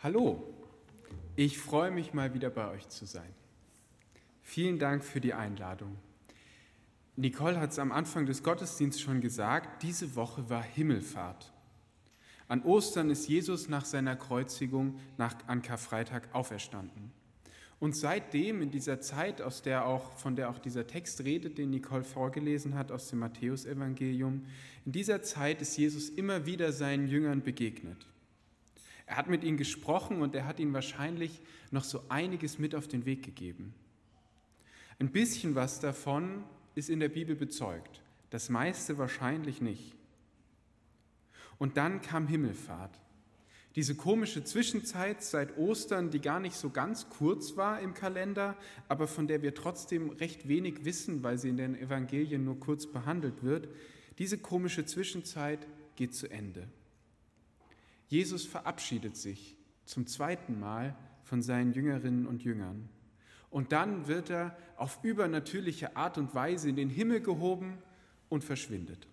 Hallo, ich freue mich mal wieder bei euch zu sein. Vielen Dank für die Einladung. Nicole hat es am Anfang des Gottesdienstes schon gesagt, diese Woche war Himmelfahrt. An Ostern ist Jesus nach seiner Kreuzigung an Karfreitag auferstanden. Und seitdem, in dieser Zeit, von der auch dieser Text redet, den Nicole vorgelesen hat aus dem Matthäusevangelium, in dieser Zeit ist Jesus immer wieder seinen Jüngern begegnet. Er hat mit ihnen gesprochen und er hat ihnen wahrscheinlich noch so einiges mit auf den Weg gegeben. Ein bisschen was davon ist in der Bibel bezeugt, das meiste wahrscheinlich nicht. Und dann kam Himmelfahrt. Diese komische Zwischenzeit seit Ostern, die gar nicht so ganz kurz war im Kalender, aber von der wir trotzdem recht wenig wissen, weil sie in den Evangelien nur kurz behandelt wird, diese komische Zwischenzeit geht zu Ende. Jesus verabschiedet sich zum zweiten Mal von seinen Jüngerinnen und Jüngern. Und dann wird er auf übernatürliche Art und Weise in den Himmel gehoben und verschwindet.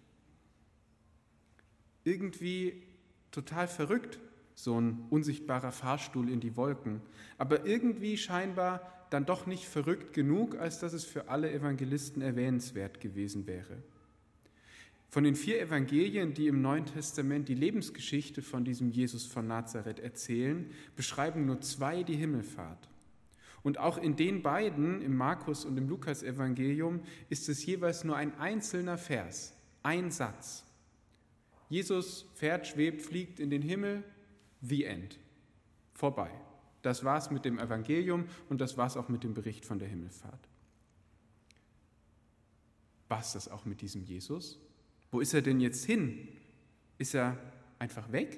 Irgendwie total verrückt, so ein unsichtbarer Fahrstuhl in die Wolken, aber irgendwie scheinbar dann doch nicht verrückt genug, als dass es für alle Evangelisten erwähnenswert gewesen wäre. Von den 4 Evangelien, die im Neuen Testament die Lebensgeschichte von diesem Jesus von Nazareth erzählen, beschreiben nur 2 die Himmelfahrt. Und auch in den beiden, im Markus- und im Lukas-Evangelium, ist es jeweils nur ein einzelner Vers, ein Satz. Jesus fährt, schwebt, fliegt in den Himmel, the end. Vorbei. Das war's mit dem Evangelium und das war's auch mit dem Bericht von der Himmelfahrt. War's das auch mit diesem Jesus? Wo ist er denn jetzt hin? Ist er einfach weg?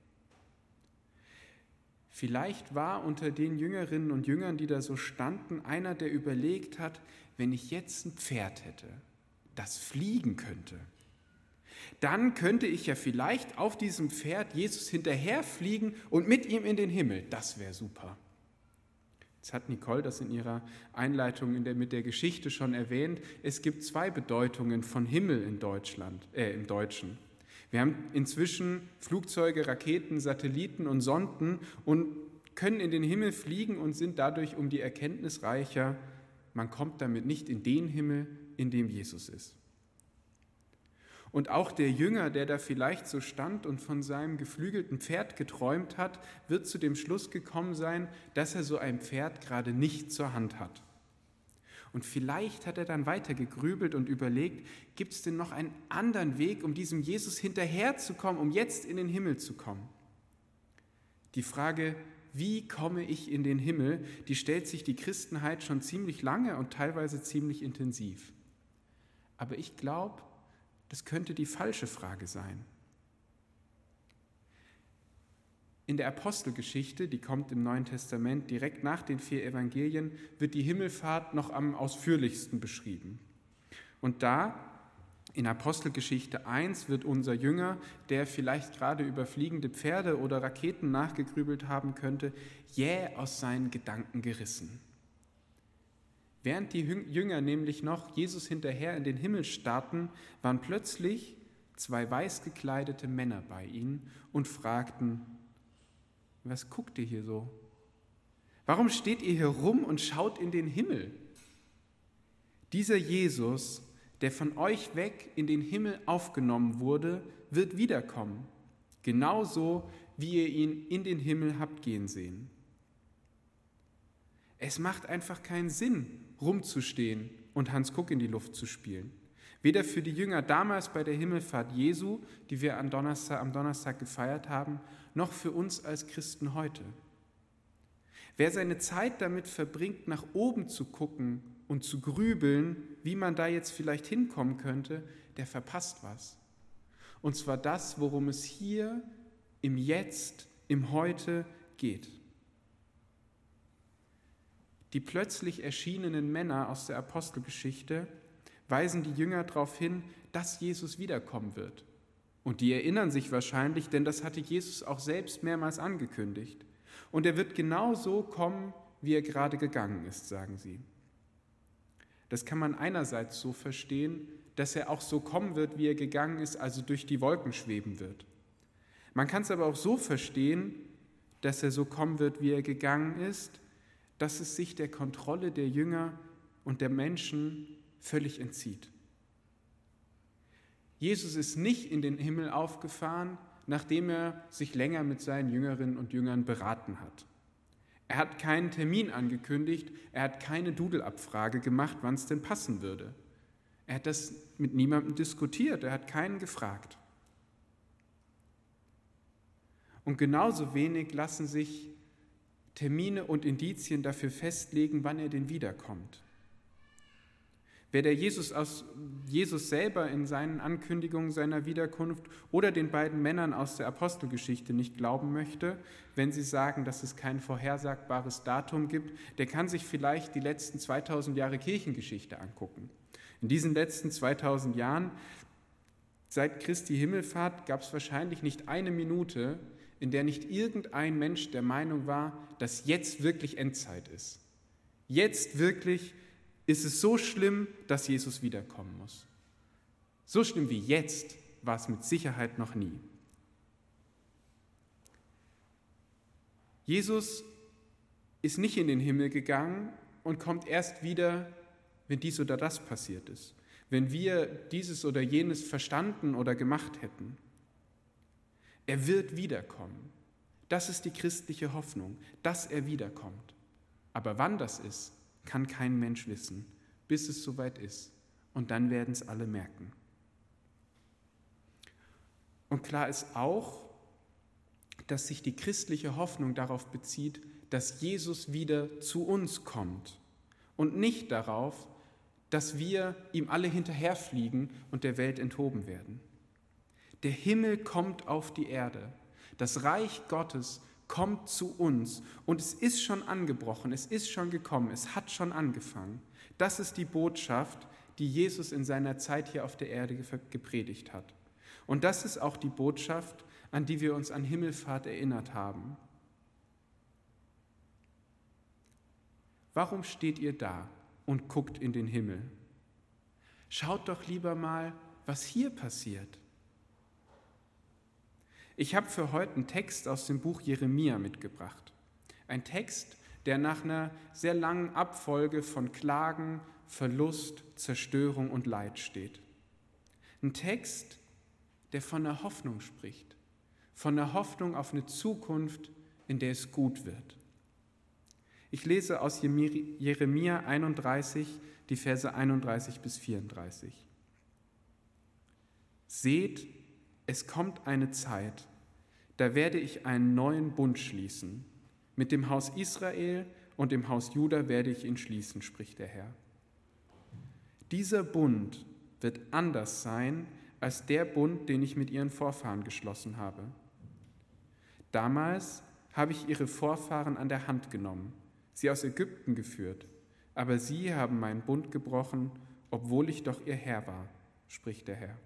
Vielleicht war unter den Jüngerinnen und Jüngern, die da so standen, einer, der überlegt hat, wenn ich jetzt ein Pferd hätte, das fliegen könnte, dann könnte ich ja vielleicht auf diesem Pferd Jesus hinterherfliegen und mit ihm in den Himmel. Das wäre super. Jetzt hat Nicole das in ihrer Einleitung mit der Geschichte schon erwähnt. Es gibt 2 Bedeutungen von Himmel im Deutschen. Wir haben inzwischen Flugzeuge, Raketen, Satelliten und Sonden und können in den Himmel fliegen und sind dadurch um die Erkenntnis reicher, man kommt damit nicht in den Himmel, in dem Jesus ist. Und auch der Jünger, der da vielleicht so stand und von seinem geflügelten Pferd geträumt hat, wird zu dem Schluss gekommen sein, dass er so ein Pferd gerade nicht zur Hand hat. Und vielleicht hat er dann weiter gegrübelt und überlegt, gibt es denn noch einen anderen Weg, um diesem Jesus hinterherzukommen, um jetzt in den Himmel zu kommen? Die Frage, wie komme ich in den Himmel, die stellt sich die Christenheit schon ziemlich lange und teilweise ziemlich intensiv. Aber ich glaube, das könnte die falsche Frage sein. In der Apostelgeschichte, die kommt im Neuen Testament, direkt nach den 4 Evangelien, wird die Himmelfahrt noch am ausführlichsten beschrieben. Und da, in Apostelgeschichte 1, wird unser Jünger, der vielleicht gerade über fliegende Pferde oder Raketen nachgegrübelt haben könnte, jäh aus seinen Gedanken gerissen. Während die Jünger nämlich noch Jesus hinterher in den Himmel starrten, waren plötzlich 2 weiß gekleidete Männer bei ihnen und fragten, was guckt ihr hier so? Warum steht ihr hier rum und schaut in den Himmel? Dieser Jesus, der von euch weg in den Himmel aufgenommen wurde, wird wiederkommen, genauso wie ihr ihn in den Himmel habt gehen sehen. Es macht einfach keinen Sinn, rumzustehen und Hans Kuck in die Luft zu spielen. Weder für die Jünger damals bei der Himmelfahrt Jesu, die wir am Donnerstag gefeiert haben, noch für uns als Christen heute. Wer seine Zeit damit verbringt, nach oben zu gucken und zu grübeln, wie man da jetzt vielleicht hinkommen könnte, der verpasst was. Und zwar das, worum es hier im Jetzt, im Heute geht. Die plötzlich erschienenen Männer aus der Apostelgeschichte weisen die Jünger darauf hin, dass Jesus wiederkommen wird. Und die erinnern sich wahrscheinlich, denn das hatte Jesus auch selbst mehrmals angekündigt. Und er wird genau so kommen, wie er gerade gegangen ist, sagen sie. Das kann man einerseits so verstehen, dass er auch so kommen wird, wie er gegangen ist, also durch die Wolken schweben wird. Man kann es aber auch so verstehen, dass er so kommen wird, wie er gegangen ist, dass es sich der Kontrolle der Jünger und der Menschen völlig entzieht. Jesus ist nicht in den Himmel aufgefahren, nachdem er sich länger mit seinen Jüngerinnen und Jüngern beraten hat. Er hat keinen Termin angekündigt, er hat keine Doodle-Abfrage gemacht, wann es denn passen würde. Er hat das mit niemandem diskutiert, er hat keinen gefragt. Und genauso wenig lassen sich Termine und Indizien dafür festlegen, wann er denn wiederkommt. Wer der Jesus selber in seinen Ankündigungen seiner Wiederkunft oder den beiden Männern aus der Apostelgeschichte nicht glauben möchte, wenn sie sagen, dass es kein vorhersagbares Datum gibt, der kann sich vielleicht die letzten 2000 Jahre Kirchengeschichte angucken. In diesen letzten 2000 Jahren, seit Christi Himmelfahrt, gab es wahrscheinlich nicht eine Minute, in der nicht irgendein Mensch der Meinung war, dass jetzt wirklich Endzeit ist. Jetzt wirklich ist es so schlimm, dass Jesus wiederkommen muss. So schlimm wie jetzt war es mit Sicherheit noch nie. Jesus ist nicht in den Himmel gegangen und kommt erst wieder, wenn dies oder das passiert ist, wenn wir dieses oder jenes verstanden oder gemacht hätten. Er wird wiederkommen. Das ist die christliche Hoffnung, dass er wiederkommt. Aber wann das ist, kann kein Mensch wissen, bis es soweit ist. Und dann werden es alle merken. Und klar ist auch, dass sich die christliche Hoffnung darauf bezieht, dass Jesus wieder zu uns kommt und nicht darauf, dass wir ihm alle hinterherfliegen und der Welt enthoben werden. Der Himmel kommt auf die Erde. Das Reich Gottes kommt zu uns und es ist schon angebrochen, es ist schon gekommen, es hat schon angefangen. Das ist die Botschaft, die Jesus in seiner Zeit hier auf der Erde gepredigt hat. Und das ist auch die Botschaft, an die wir uns an Himmelfahrt erinnert haben. Warum steht ihr da und guckt in den Himmel? Schaut doch lieber mal, was hier passiert. Ich habe für heute einen Text aus dem Buch Jeremia mitgebracht. Ein Text, der nach einer sehr langen Abfolge von Klagen, Verlust, Zerstörung und Leid steht. Ein Text, der von der Hoffnung spricht, von der Hoffnung auf eine Zukunft, in der es gut wird. Ich lese aus Jeremia 31, die Verse 31 bis 34. Seht, es kommt eine Zeit, da werde ich einen neuen Bund schließen. Mit dem Haus Israel und dem Haus Juda werde ich ihn schließen, spricht der Herr. Dieser Bund wird anders sein als der Bund, den ich mit ihren Vorfahren geschlossen habe. Damals habe ich ihre Vorfahren an der Hand genommen, sie aus Ägypten geführt, aber sie haben meinen Bund gebrochen, obwohl ich doch ihr Herr war, spricht der Herr.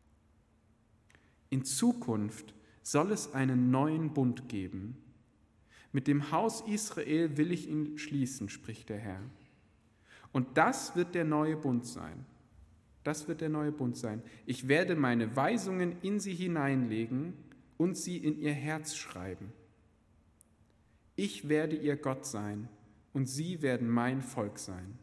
In Zukunft soll es einen neuen Bund geben. Mit dem Haus Israel will ich ihn schließen, spricht der Herr. Und das wird der neue Bund sein. Das wird der neue Bund sein. Ich werde meine Weisungen in sie hineinlegen und sie in ihr Herz schreiben. Ich werde ihr Gott sein und sie werden mein Volk sein.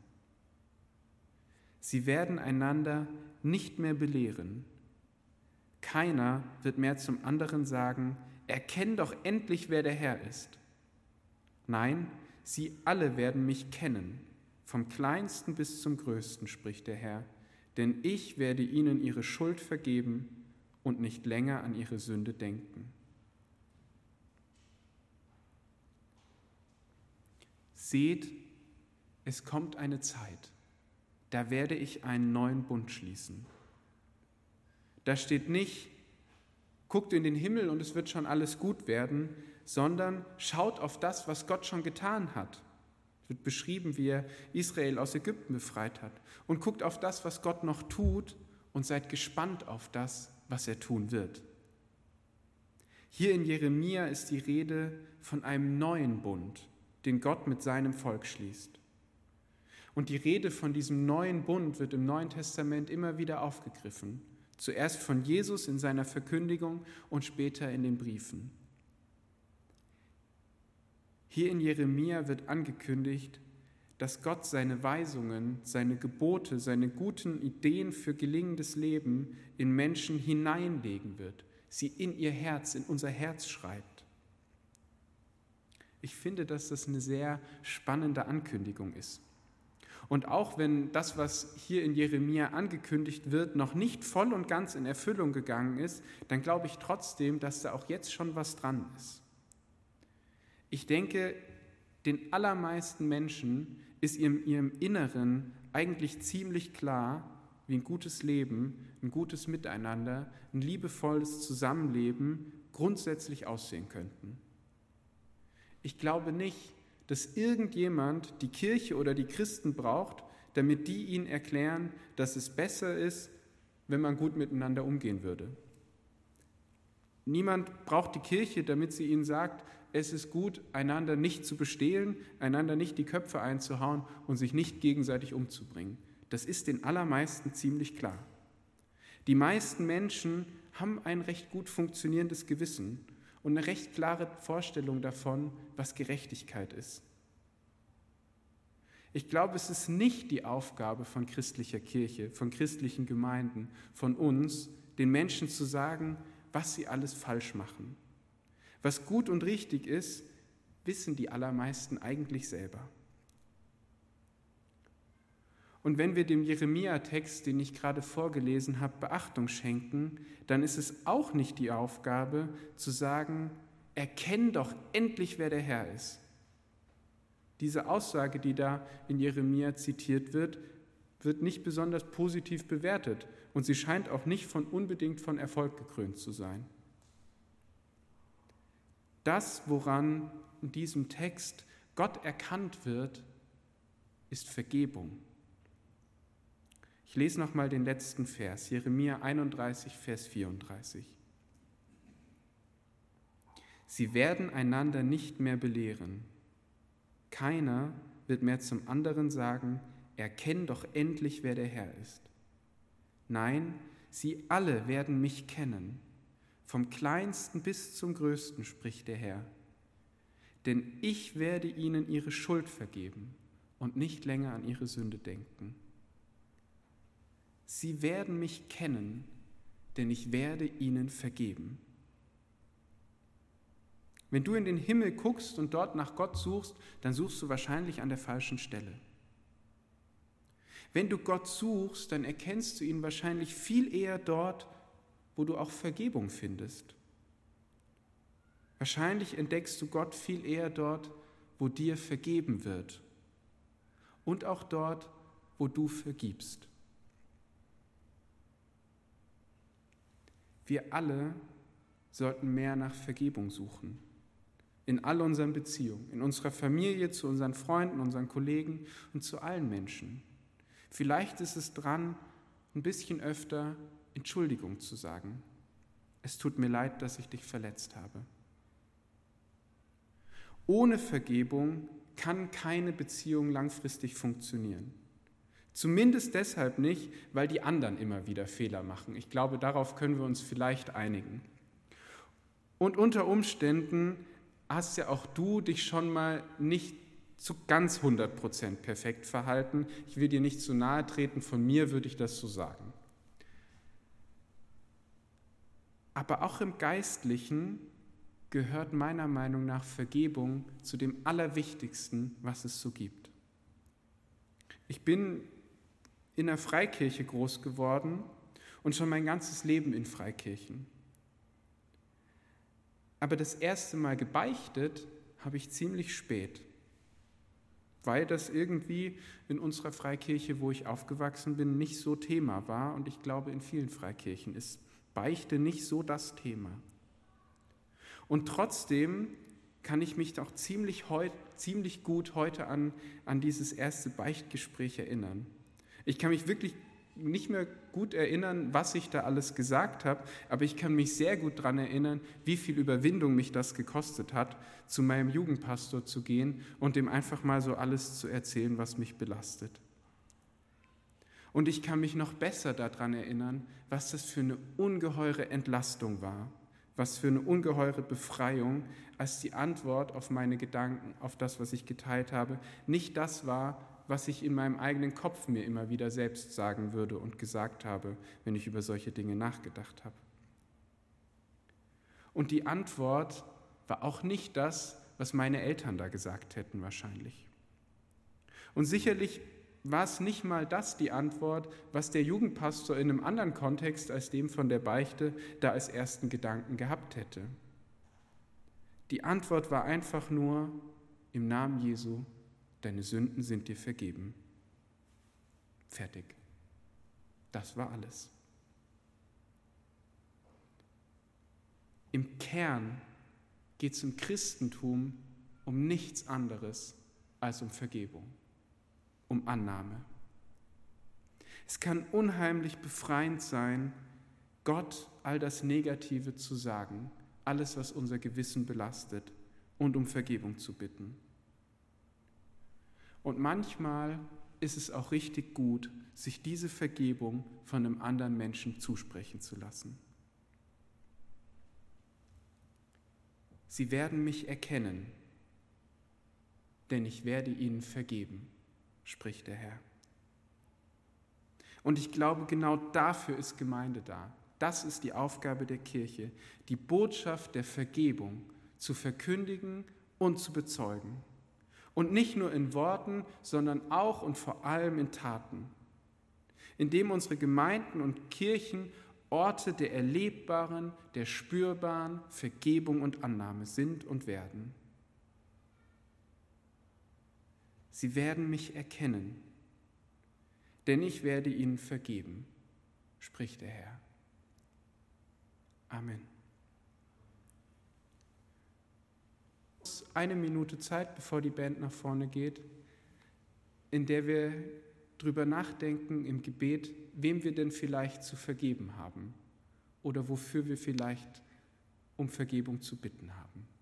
Sie werden einander nicht mehr belehren. Keiner wird mehr zum anderen sagen, erkenn doch endlich, wer der Herr ist. Nein, sie alle werden mich kennen, vom Kleinsten bis zum Größten, spricht der Herr, denn ich werde ihnen ihre Schuld vergeben und nicht länger an ihre Sünde denken. Seht, es kommt eine Zeit, da werde ich einen neuen Bund schließen. Da steht nicht, guckt in den Himmel und es wird schon alles gut werden, sondern schaut auf das, was Gott schon getan hat. Es wird beschrieben, wie er Israel aus Ägypten befreit hat. Und guckt auf das, was Gott noch tut und seid gespannt auf das, was er tun wird. Hier in Jeremia ist die Rede von einem neuen Bund, den Gott mit seinem Volk schließt. Und die Rede von diesem neuen Bund wird im Neuen Testament immer wieder aufgegriffen. Zuerst von Jesus in seiner Verkündigung und später in den Briefen. Hier in Jeremia wird angekündigt, dass Gott seine Weisungen, seine Gebote, seine guten Ideen für gelingendes Leben in Menschen hineinlegen wird, sie in ihr Herz, in unser Herz schreibt. Ich finde, dass das eine sehr spannende Ankündigung ist. Und auch wenn das, was hier in Jeremia angekündigt wird, noch nicht voll und ganz in Erfüllung gegangen ist, dann glaube ich trotzdem, dass da auch jetzt schon was dran ist. Ich denke, den allermeisten Menschen ist in ihrem Inneren eigentlich ziemlich klar, wie ein gutes Leben, ein gutes Miteinander, ein liebevolles Zusammenleben grundsätzlich aussehen könnten. Ich glaube nicht, dass irgendjemand die Kirche oder die Christen braucht, damit die ihnen erklären, dass es besser ist, wenn man gut miteinander umgehen würde. Niemand braucht die Kirche, damit sie ihnen sagt, es ist gut, einander nicht zu bestehlen, einander nicht die Köpfe einzuhauen und sich nicht gegenseitig umzubringen. Das ist den allermeisten ziemlich klar. Die meisten Menschen haben ein recht gut funktionierendes Gewissen und eine recht klare Vorstellung davon, was Gerechtigkeit ist. Ich glaube, es ist nicht die Aufgabe von christlicher Kirche, von christlichen Gemeinden, von uns, den Menschen zu sagen, was sie alles falsch machen. Was gut und richtig ist, wissen die allermeisten eigentlich selber. Und wenn wir dem Jeremia-Text, den ich gerade vorgelesen habe, Beachtung schenken, dann ist es auch nicht die Aufgabe zu sagen, erkenn doch endlich, wer der Herr ist. Diese Aussage, die da in Jeremia zitiert wird, wird nicht besonders positiv bewertet und sie scheint auch nicht unbedingt von Erfolg gekrönt zu sein. Das, woran in diesem Text Gott erkannt wird, ist Vergebung. Ich lese nochmal den letzten Vers, Jeremia 31, Vers 34. Sie werden einander nicht mehr belehren. Keiner wird mehr zum anderen sagen, erkenn doch endlich, wer der Herr ist. Nein, sie alle werden mich kennen, vom Kleinsten bis zum Größten, spricht der Herr. Denn ich werde ihnen ihre Schuld vergeben und nicht länger an ihre Sünde denken. Sie werden mich kennen, denn ich werde ihnen vergeben. Wenn du in den Himmel guckst und dort nach Gott suchst, dann suchst du wahrscheinlich an der falschen Stelle. Wenn du Gott suchst, dann erkennst du ihn wahrscheinlich viel eher dort, wo du auch Vergebung findest. Wahrscheinlich entdeckst du Gott viel eher dort, wo dir vergeben wird und auch dort, wo du vergibst. Wir alle sollten mehr nach Vergebung suchen. In all unseren Beziehungen, in unserer Familie, zu unseren Freunden, unseren Kollegen und zu allen Menschen. Vielleicht ist es dran, ein bisschen öfter Entschuldigung zu sagen. Es tut mir leid, dass ich dich verletzt habe. Ohne Vergebung kann keine Beziehung langfristig funktionieren. Zumindest deshalb nicht, weil die anderen immer wieder Fehler machen. Ich glaube, darauf können wir uns vielleicht einigen. Und unter Umständen hast ja auch du dich schon mal nicht zu ganz 100% perfekt verhalten. Ich will dir nicht zu nahe treten, von mir würde ich das so sagen. Aber auch im Geistlichen gehört meiner Meinung nach Vergebung zu dem Allerwichtigsten, was es so gibt. Ich bin in der Freikirche groß geworden und schon mein ganzes Leben in Freikirchen. Aber das erste Mal gebeichtet habe ich ziemlich spät, weil das irgendwie in unserer Freikirche, wo ich aufgewachsen bin, nicht so Thema war. Und ich glaube, in vielen Freikirchen ist Beichte nicht so das Thema. Und trotzdem kann ich mich auch ziemlich gut heute an dieses erste Beichtgespräch erinnern. Ich kann mich wirklich nicht mehr gut erinnern, was ich da alles gesagt habe, aber ich kann mich sehr gut daran erinnern, wie viel Überwindung mich das gekostet hat, zu meinem Jugendpastor zu gehen und dem einfach mal so alles zu erzählen, was mich belastet. Und ich kann mich noch besser daran erinnern, was das für eine ungeheure Entlastung war, Was für eine ungeheure Befreiung, als die Antwort auf meine Gedanken, auf das, was ich geteilt habe, nicht das war, was ich in meinem eigenen Kopf mir immer wieder selbst sagen würde und gesagt habe, wenn ich über solche Dinge nachgedacht habe. Und die Antwort war auch nicht das, was meine Eltern da gesagt hätten wahrscheinlich. Und sicherlich war es nicht mal das die Antwort, was der Jugendpastor in einem anderen Kontext als dem von der Beichte da als ersten Gedanken gehabt hätte. Die Antwort war einfach nur: Im Namen Jesu, deine Sünden sind dir vergeben. Fertig. Das war alles. Im Kern geht es im Christentum um nichts anderes als um Vergebung, um Annahme. Es kann unheimlich befreiend sein, Gott all das Negative zu sagen, alles, was unser Gewissen belastet, und um Vergebung zu bitten. Und manchmal ist es auch richtig gut, sich diese Vergebung von einem anderen Menschen zusprechen zu lassen. Sie werden mich erkennen, denn ich werde ihnen vergeben, spricht der Herr. Und ich glaube, genau dafür ist Gemeinde da. Das ist die Aufgabe der Kirche, die Botschaft der Vergebung zu verkündigen und zu bezeugen. Und nicht nur in Worten, sondern auch und vor allem in Taten, indem unsere Gemeinden und Kirchen Orte der erlebbaren, der spürbaren Vergebung und Annahme sind und werden. Sie werden mich erkennen, denn ich werde ihnen vergeben, spricht der Herr. Amen. Eine Minute Zeit, bevor die Band nach vorne geht, in der wir drüber nachdenken im Gebet, wem wir denn vielleicht zu vergeben haben oder wofür wir vielleicht um Vergebung zu bitten haben.